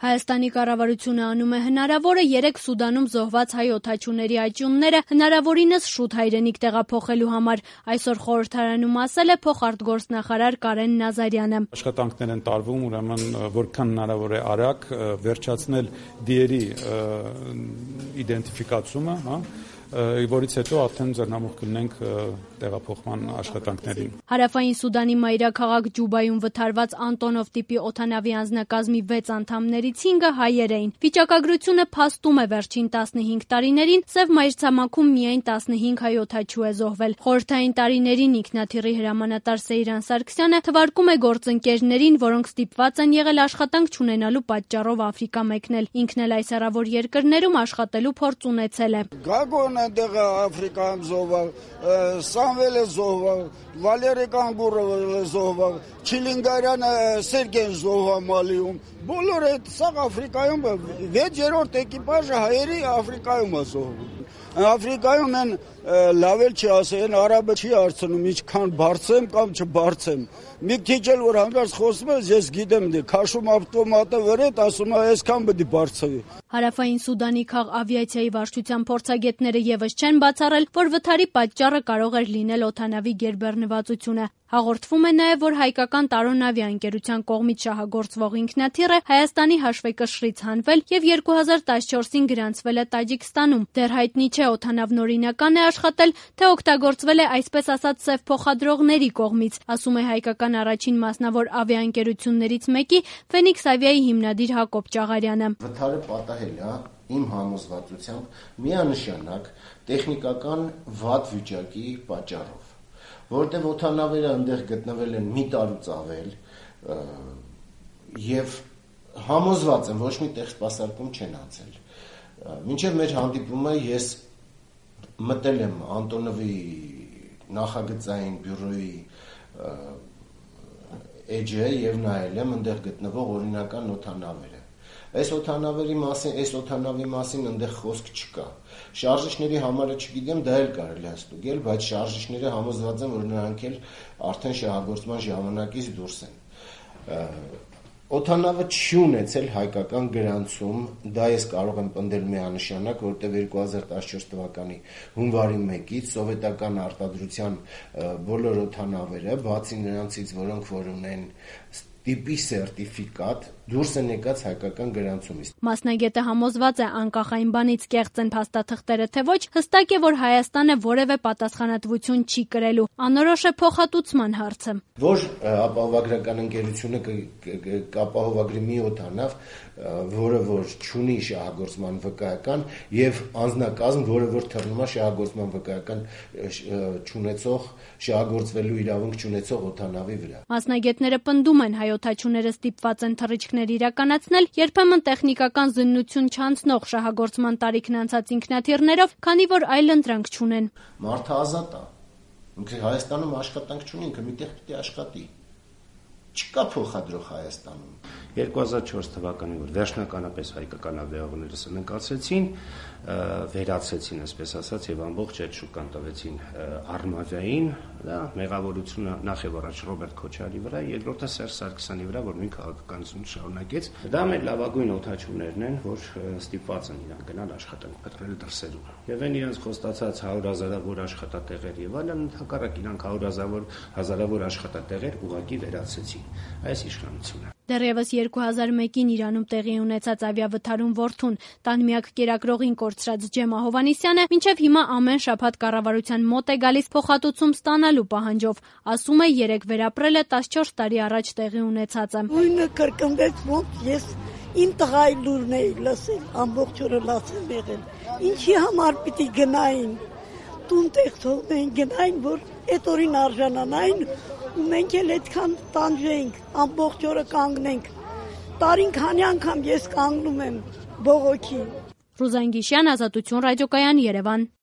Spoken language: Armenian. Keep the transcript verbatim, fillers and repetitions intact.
Հայաստանի կառավարությունը անում է հնարավորը երեք Սուդանում զոհված հայ օդաչուների աճյունները հնարավորինս շուտ հայրենիք տեղափոխելու համար։ Այսօր խորհրդարանում ասել է փոխարտգործնախարար Կարեն Նազարյանը։ Աշխատանքներ են տարվում, ուրեմն որքան հնարավոր է արագ վերջացնել դիերի իդենտիֆիկացումը, հա, որից հետո արդեն ձեռնամուխ կլինենք տեղափոխման աշխատանքներին։ Հարավային Սուդանի մայրաքաղաք Ջուբայում վթարված Անտոնով տիպի օդանավի անձնակազմի վեց անդամներից հինգը հայեր էին։ Վիճակագրությունը փաստում է վերջին տասնհինգ տարիներին Սև մայրցամաքում միայն տասնհինգ հայ օդաչու է զոհվել։ Խորհրդային տարիներին ինքնաթիռի հրամանատար Սեյրան Սարգսյանը թվարկում է գործընկերներին, որոնք ստիպված են եղել աշխատանք չունենալու պատճառով Աֆրիկա մեկնել։ Ինքն էլ այս հեռավոր երկրներում աշխատելու փորձ ունեցել է։ Դեղ Աֆրիկայում զոհվալ, Սամվելը զոհվալ, Վալերի Կանգուրովը զոհվալ, Չիլինգարյանը Սերգեն զոհվալ Մալիում։ Բոլորը սա Աֆրիկայում վեց-երրորդ էկիպաժը հայերի Աֆրիկայում է զոհվում։ Աֆրիկայում են լավել չի ասեն, արաբը չի հարցնում, ինչքան բարձեմ կամ չբարձեմ։ Մի քիչ էլ որ հանկարծ խոսում ես, ես գիտեմ, քաշում ավտոմատը վրետ, ասում է, այսքան պետք է բարձրի։ Հարավային Սուդանի քաղ ավիացիայի վարչության փորձագետները եւս չեն բացառել, որ վթարի պատճառը կարող էր լինել օդանավի գերբեռնվածությունը։ Հաղորդվում է նաև, որ հայկական Տարոն ավիաընկերության կողմից շահագործվող ինքնաթիռը Հայաստանի հաշվեկշռից հանվել եւ երկու հազար տասնչորսին գրանցվել է Տաջիկստանում։ Դեռ հայտնի չէ օդանավն օրինական է աշխատել, թե օգտագործվել է այսպես ասած սև փոխադրողների կողմից, ասում է հայկական առաջին մասնավոր ավիաընկերություններից մեկի Ֆենիքս ավիայի հիմնադիր Հակոբ Ճաղարյանը։ Վթարը պատահել է իմ համոզվածությամբ միանշանակ տեխնիկական վատ վիճակի պատճառով, որտեղ օդանավերը այնտեղ գտնվել են մի տարուց ավել եւ համոզված եմ ոչ մի տեղ սպասարկում չեն անցել։ Մինչեւ մեր հանդիպումը ես մտել եմ Անտոնովի նախագծային բյուրոյի էջը եւ նայել եմ այնտեղ գտնվող օրինական օդանավերը։ Այս օդանավերի մասին, այս օդանավի մասին այնտեղ խոսք չկա։ Շարժիչների համարը չգիտեմ, դա էլ կարելի է ստուգել, բայց շարժիչները համոզված են, որ նրանք էլ արդեն շահագործման ժամանակից դուրս են։ Օդանավը չի ունեցել հայկական գրանցում, դա ես կարող եմ պնդել միանշանակ, որտեղ երկու հազար տասնչորս թվականի հունվարի մեկից սովետական արտադրության բոլոր օդանավերը, բացի նրանցից, որոնք որ ունեն տիպի սերտիֆիկատ, դուրս են եկած հայկական գրանցումից։ Մասնագետը համոզված է, անկախ այն բանից կեղծ են փաստաթղթերը թե ոչ, հստակ է, որ Հայաստանը որևէ պատասխանատվություն չի կրելու։ Անորոշ է փոխհատուցման հարցը։ Որ ապահովագրական ընկերությունը կապահովագրի մի օդանավ, որը որ չունի շահագործման վկայական եւ անձնակազմ, որը որ թռնում է շահագործման վկայական չունեցող, շահագործվելու իրավունք չունեցող օդանավի վրա։ Մասնագետները պնդում են, հայօդաչուները ստիպված են թռիչքներ իրականացնել երբեմն տեխնիկական զննություն չանցնող շահագործման տարիքն անցած ինքնաթիռներով, քանի որ այլ ընտրանք չունեն։ Մարդը ազատ է։ Ինքը Հայաստանում աշխատանք չունի, ինքը միտեղ պիտի աշխատի։ Չկա փոխադրող Հայաստանում։ երկու հազար չորս թվականին, որ վերջնականապես հայկական ավիաուղիները սննկացեցին, վերացեցին, այսպես ասած, եւ ամբողջ այդ շուկան տվեցին Արմավիային, դա մեղավորությունը նախ եւ առաջ Ռոբերտ Քոչարի վրա, երկրորդը Սերժ Սարգսյանի վրա, որ նույն քաղաքականություն շարունակեց։ Դա մեր լավագույն օդաչուներն են, որ ստիպված են իրան գնալ աշխատանք փնտրել դրսերում։ Եվ այն իրենց խոստացած հարյուր հազարավոր աշխատատեղեր եւ այլն, հակառակ իրանք հարյուր հազարավոր հազարավոր աշխատատեղեր ուղղակի վերացեցին։ Այս իշխանությունը։ Դեռևս երկու հազար մեկին Իրանում տեղի ունեցած ավիավթարում որդուն տանմիակ կերակրողին կորցրած Ջեմա Հովհաննիսյանը մինչև հիմա ամեն շաբաթ կառավարության մոտ է գալիս փոխհատուցում ստանալու պահանջով, ասում է երեք վերապրել է տասնչորս տարի առաջ տեղի ունեցածը։ Նույնը կրկնվեց, ոնց ես իմ տղայի լուրն էի լսել, ամբողջ օրը լացեմ եղել։ Ինչի համար պիտի գնային, տուն տեղ թողնեին գնային, որ այդ օրին արժանանային, ու մենք էլ այդքան տանջեինք, ամբողջ օրը կանգնենք։ Տարին քանի անգամ ես կանգնում եմ բողոքի։ Ռուզան Գիշյան, Ազատություն ռադիոկայան, Երևան։